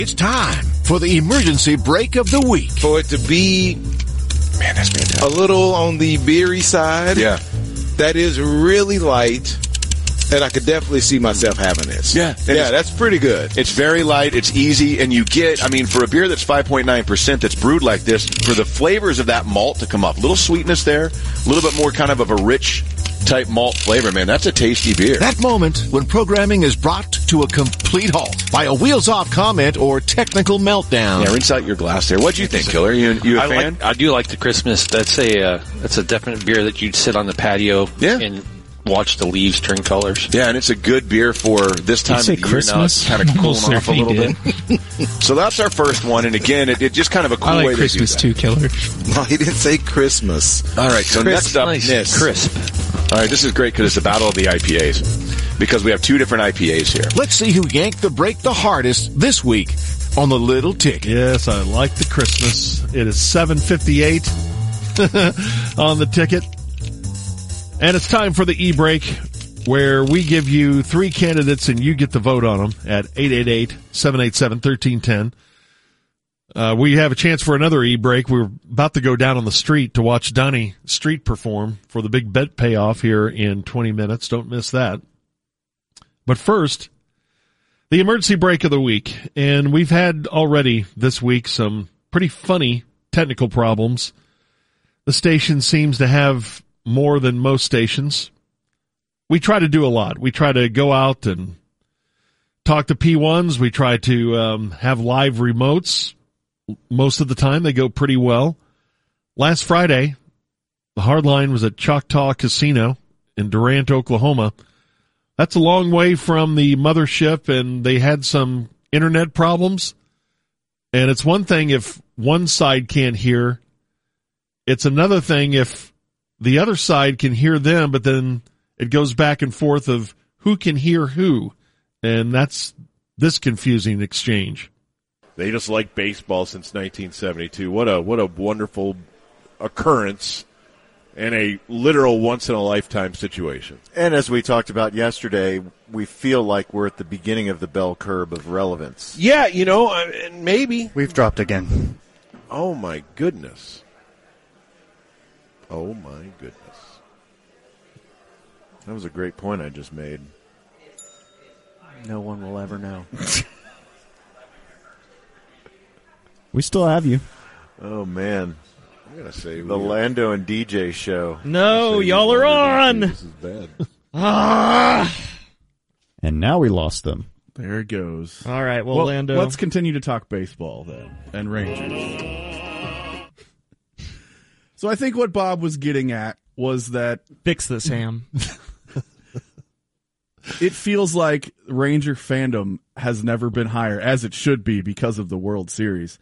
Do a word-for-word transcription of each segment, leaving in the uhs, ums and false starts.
It's time for the emergency break of the week. For it to be, man, that's fantastic. A little on the beery side. Yeah. That is really light. And I could definitely see myself having this. Yeah. Yeah, that's pretty good. It's very light. It's easy. And you get, I mean, for a beer that's five point nine percent that's brewed like this, for the flavors of that malt to come up, little sweetness there, a little bit more kind of of a rich type malt flavor, man. That's a tasty beer. That moment when programming is brought to a complete halt by a wheels-off comment or technical meltdown. Yeah, rinse out your glass there. What'd you think, Killer? You, you a I fan? Like, I do like the Christmas. That's a uh, that's a definite beer that you'd sit on the patio yeah. and watch the leaves turn colors. Yeah, and it's a good beer for this time of the year. Christmas? Now it's kind of cooling off a little bit. So that's our first one, and again, it, it just kind of a cool I like way Christmas to do that. too, Killer. No, he didn't say Christmas. All right, so Crisp, next up, nice. this. Crisp. All right, this is great because it's the battle of the I P As because we have two different I P As here. Let's see who yanked the break the hardest this week on the Little Ticket. Yes, I like the Christmas. It is seven fifty-eight on the ticket. And it's time for the e-break, where we give you three candidates and you get the vote on them at eight eight eight, seven eight seven, one three one zero. Uh, we have a chance for another e-break. We're about to go down on the street to watch Donnie Street perform for the big bet payoff here in twenty minutes. Don't miss that. But first, the emergency break of the week. And we've had already this week some pretty funny technical problems. The station seems to have more than most stations. We try to do a lot. We try to go out and talk to P ones. We try to um, have live remotes. Most of the time, they go pretty well. Last Friday, the hardline was at Choctaw Casino in Durant, Oklahoma. That's a long way from the mothership, and they had some internet problems. And it's one thing if one side can't hear. It's another thing if the other side can hear them, but then it goes back and forth of who can hear who. And that's this confusing exchange. They just like baseball since nineteen seventy-two. What a what a wonderful occurrence and a literal once-in-a-lifetime situation. And as we talked about yesterday, we feel like we're at the beginning of the bell curve of relevance. Yeah, you know, and maybe. We've dropped again. Oh, my goodness. Oh, my goodness. That was a great point I just made. No one will ever know. We still have you. Oh, man. I'm going to say the Lando and D J show. No, y'all are on. This is bad. Ah! And now we lost them. There it goes. All right, well, well, Lando. Let's continue to talk baseball then, and Rangers. So I think what Bob was getting at was that... Fix this, Ham. It feels like Ranger fandom has never been higher, as it should be because of the World Series.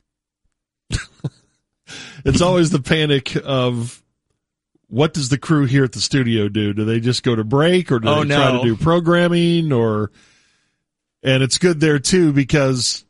It's always the panic of what does the crew here at the studio do? Do they just go to break, or do oh, they no. try to do programming? Or and it's good there too because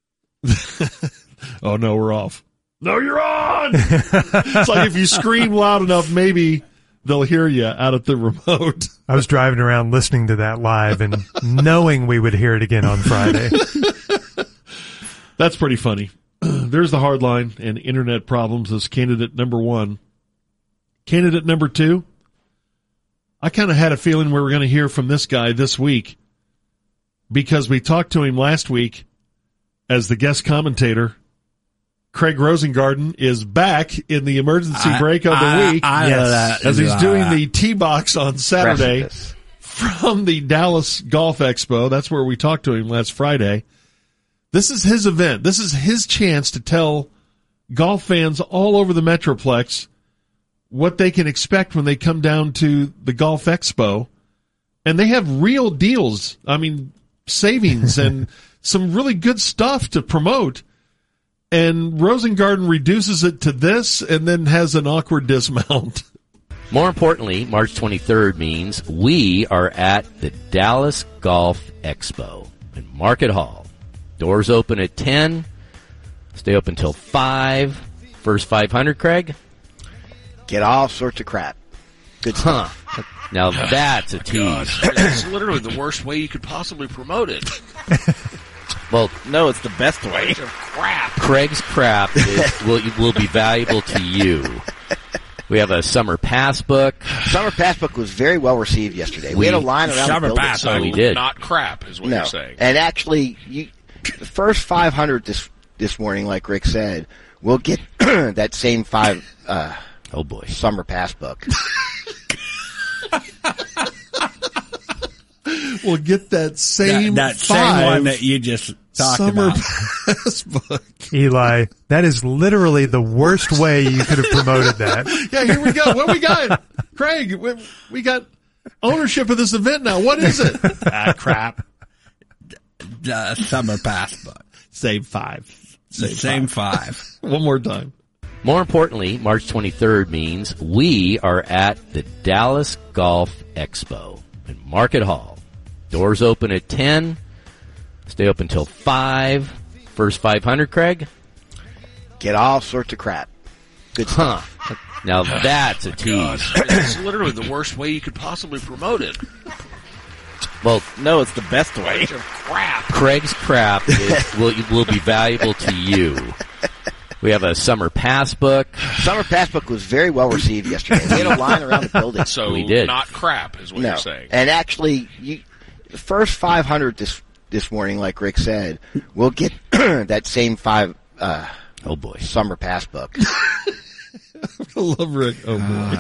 oh no, we're off. No, you're on. It's like if you scream loud enough, maybe they'll hear you out at the remote. I was driving around listening to that live and knowing we would hear it again on Friday. That's pretty funny. There's the hard line and internet problems as candidate number one. Candidate number two, I kind of had a feeling we were going to hear from this guy this week because we talked to him last week as the guest commentator. Craig Rosengarten is back in the emergency I, break of the I, week I, I know that. as he's uh, doing the tee box on Saturday precipice. from the Dallas Golf Expo. That's where we talked to him last Friday. This is his event. This is his chance to tell golf fans all over the Metroplex what they can expect when they come down to the Golf Expo. And they have real deals. I mean, savings and some really good stuff to promote. And Rosengarten reduces it to this and then has an awkward dismount. More importantly, March twenty-third means we are at the Dallas Golf Expo in Market Hall. Doors open at ten. Stay open till five. First five hundred, Craig? Get all sorts of crap. Good stuff. Huh. Now that's a oh tease. It's literally the worst way you could possibly promote it. Well, no, it's the best way. crap. Craig's crap is, will will be valuable to you. We have a summer pass book. Summer pass book was very well received yesterday. We, we had a line around summer the building. pass so book, we did. Not crap, is what no. you're saying. And actually, you, the first five hundred this this morning, like Rick said, will get that same five. Uh, oh boy, summer pass book. We'll get that same that, that five same one that you just talked summer about. pass book. Eli, that is literally the worst way you could have promoted that. Yeah, here we go. What we got? Craig, we, we got ownership of this event now. What is it? Ah, crap. Uh, summer pass book. Save five. Save Same five. five. One more time. More importantly, March twenty-third means we are at the Dallas Golf Expo in Market Hall. Doors open at ten. Stay open till five. First five hundred, Craig? Get all sorts of crap. Good stuff. Huh. Now that's a tease. It's literally the worst way you could possibly promote it. Well, no, it's the best way. Crap. Craig's crap is, will will be valuable to you. We have a summer pass book. Summer pass book was very well received yesterday. We had a line around the building. So we did. Not crap, is what no. you're saying. And actually, you, the first five hundred this this morning, like Rick said, will get that same five. Uh, oh boy, summer pass book. I love Rick. Oh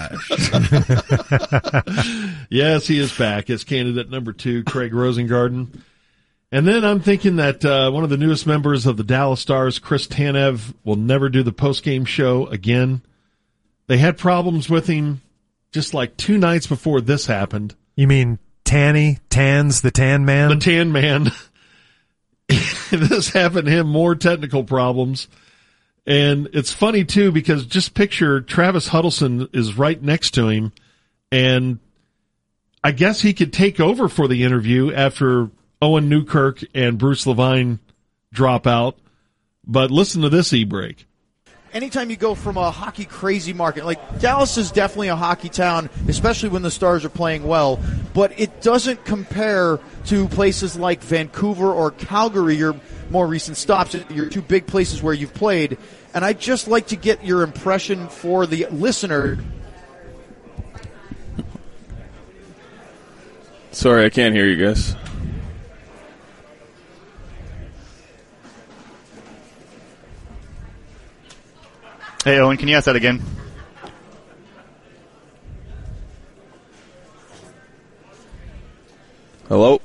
boy. Yes, he is back as candidate number two, Craig Rosengarten. And then I'm thinking that uh, one of the newest members of the Dallas Stars, Chris Tanev, will never do the postgame show again. They had problems with him just like two nights before this happened. You mean Tanny, Tans, the Tan Man? The Tan Man. This happened to him, more technical problems. And it's funny, too, because just picture Travis Huddleston is right next to him, and I guess he could take over for the interview after Owen Newkirk and Bruce Levine drop out. But listen to this e-break. Anytime you go from a hockey crazy market, like Dallas is definitely a hockey town, especially when the Stars are playing well, but it doesn't compare to places like Vancouver or Calgary, your more recent stops, your two big places where you've played. And I'd just like to get your impression for the listener. Sorry, I can't hear you guys. Hey, Owen, can you ask that again? Hello?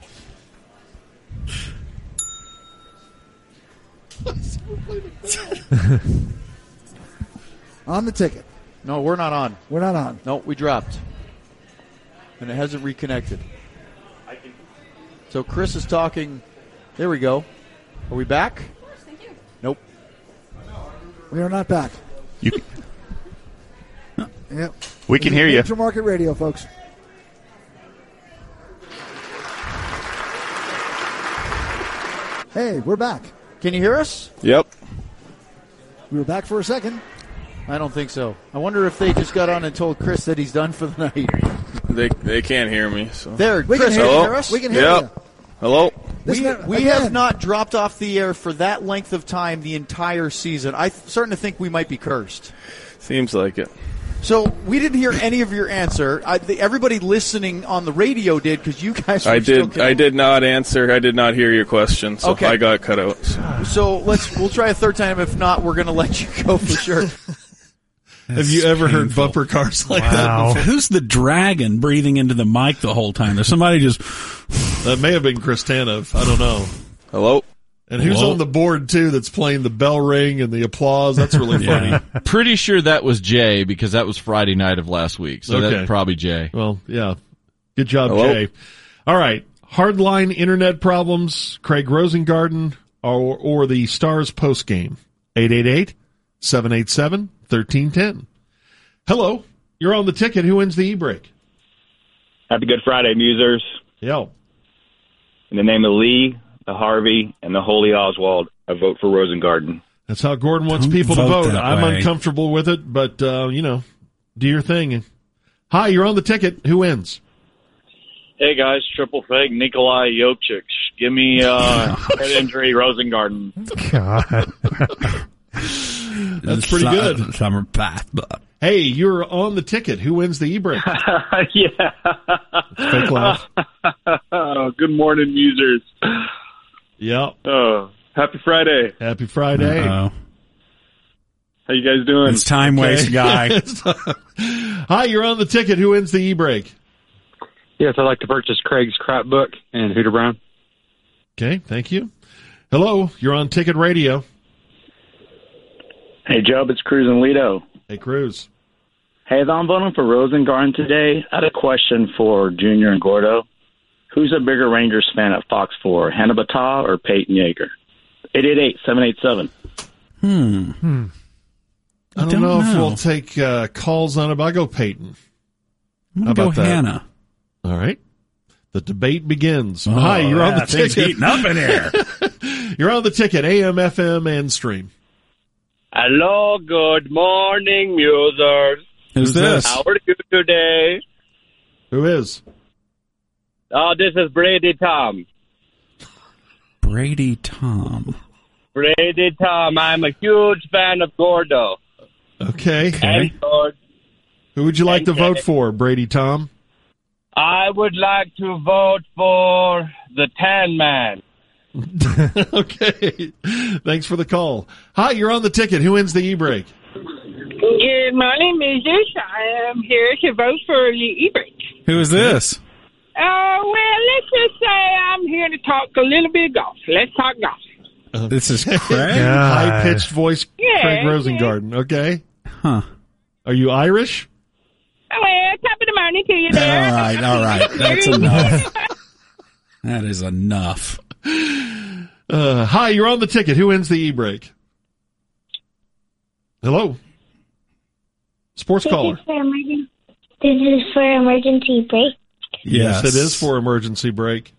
On the ticket. No, we're not on. We're not on. No, we dropped. And it hasn't reconnected. So Chris is talking. There we go. Are we back? Nope. We are not back. You, Yep. we can hear you. Intermarket radio, folks. Hey, we're back. Can you hear us? Yep. We were back for a second. I don't think so. I wonder if they just got on and told Chris that he's done for the night. They they can't hear me. So. There, We Chris, can can hear you you. hear us? We can hear Yep. you. Hello? This We, man- we again. have not dropped off the air for that length of time the entire season. I'm starting to think we might be cursed. Seems like it. So we didn't hear any of your answer. I, the, everybody listening on the radio did because you guys were I still did I did not answer. I did not hear your question, so Okay. I got cut out. So. So let's we'll try a third time. If not, we're going to let you go for sure. Have you ever heard bumper cars like that before? Who's the dragon breathing into the mic the whole time? There's somebody just... That may have been Chris Tanev. I don't know. Hello? And who's Hello? on the board, too, that's playing the bell ring and the applause? That's really funny. Pretty sure that was Jay because that was Friday night of last week. So Okay. that's probably Jay. Well, yeah. Good job, Hello? Jay. All right. Hardline internet problems, Craig Rosengarten, or, or the Stars postgame. eight eight eight, seven eight seven, one three one zero. Hello. You're on the ticket. Who wins the e-break? Happy Good Friday, Musers. Yo. In the name of Lee, the Harvey, and the Holy Oswald, I vote for Rosengarten. That's how Gordon wants Don't people to vote vote. that I'm way. uncomfortable with it, but, uh, you know, do your thing. Hi, you're on the ticket. Who wins? Hey guys, triple fig, Nikolai Jokic. Give me uh, head injury, Rosengarten. God. That's pretty Summer- good. Summer pass, but Hey, you're on the ticket. Who wins the e-break? Yeah. Fake laugh. Oh, good morning, users. Yep. Oh, happy Friday. Happy Friday. Uh-oh. How you guys doing? It's time waste, guy. Hi, you're on the ticket. Who wins the e-break? Yes, I'd like to purchase Craig's Crap Book and Hooter Brown. Okay, thank you. Hello, you're on Ticket Radio. Hey, Job, it's Cruz and Lido. Hey, Cruz. Hey, I'm voting for Rosengarten today. I had a question for Junior and Gordo. Who's a bigger Rangers fan at Fox four, Hannah Battah or Peyton Yeager? eight eight eight, seven eight seven. Hmm. Hmm. I don't, don't know, if know. we'll take uh, calls on it, but I'll go Peyton. I'm How gonna about go that? Hannah. All right. The debate begins. Oh, Hi, you're on yeah, the things ticket. heating up in here. You're on the ticket, A M, F M, and stream. Hello, good morning, users. Who's this? How are you today? Who is? Oh, this is Brady Tom. Brady Tom. Brady Tom. I'm a huge fan of Gordo. Okay. And George. Who would you like to And vote Kenneth. for, Brady Tom? I would like to vote for the Tan Man. Okay. Thanks for the call. Hi, you're on the ticket. Who wins the e-break? Good morning, Missus I am here to vote for the e-break. Who is this? Oh, well, let's just say I'm here to talk a little bit of golf. Let's talk golf. This is Craig? High-pitched voice, Yeah, Craig Rosengarten. Okay. Huh. Are you Irish? Well, top of the morning to you All there. right, all right. That's enough. That is enough. Uh, hi, you're on the ticket. Who wins the e-break? Hello? Sports This caller. is for emergen- This is for emergency break. Yes, it is for emergency break.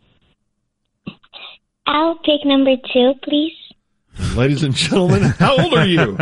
I'll pick number two, please. Ladies and gentlemen, how old are you?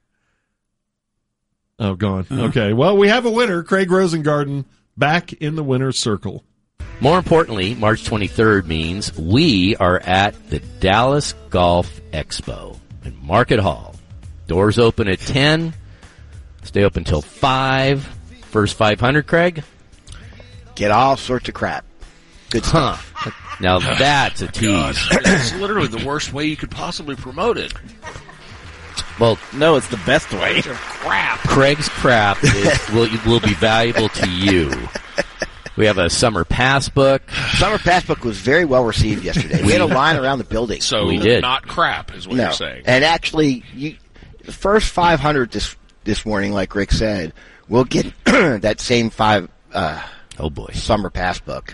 Oh, gone. Okay. Well, we have a winner, Craig Rosengarten, back in the winner's circle. More importantly, March twenty-third means we are at the Dallas Golf Expo in Market Hall. Doors open at ten. Stay open till five. First five hundred, Craig? Get all sorts of crap. Good stuff. Huh. Now that's a tease. It's literally the worst way you could possibly promote it. Well, no, it's the best way. Crap. Craig's crap is, will will be valuable to you. We have a summer pass book. Summer pass book was very well received yesterday. We had a line around the building. So We did. not crap is what no. you're saying. And actually, you, the first five hundred this this morning, like Rick said, will get that same five. Uh, oh boy, summer pass book.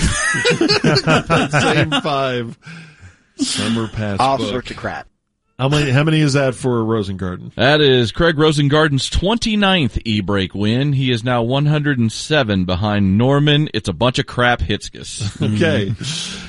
Same five summer pass All book. sorts of crap. How many? How many is that for Rosengarten? That is Craig Rosengarten's twenty-ninth e-break win. He is now one hundred seven behind Norman. It's a bunch of crap Hitzkes. Okay.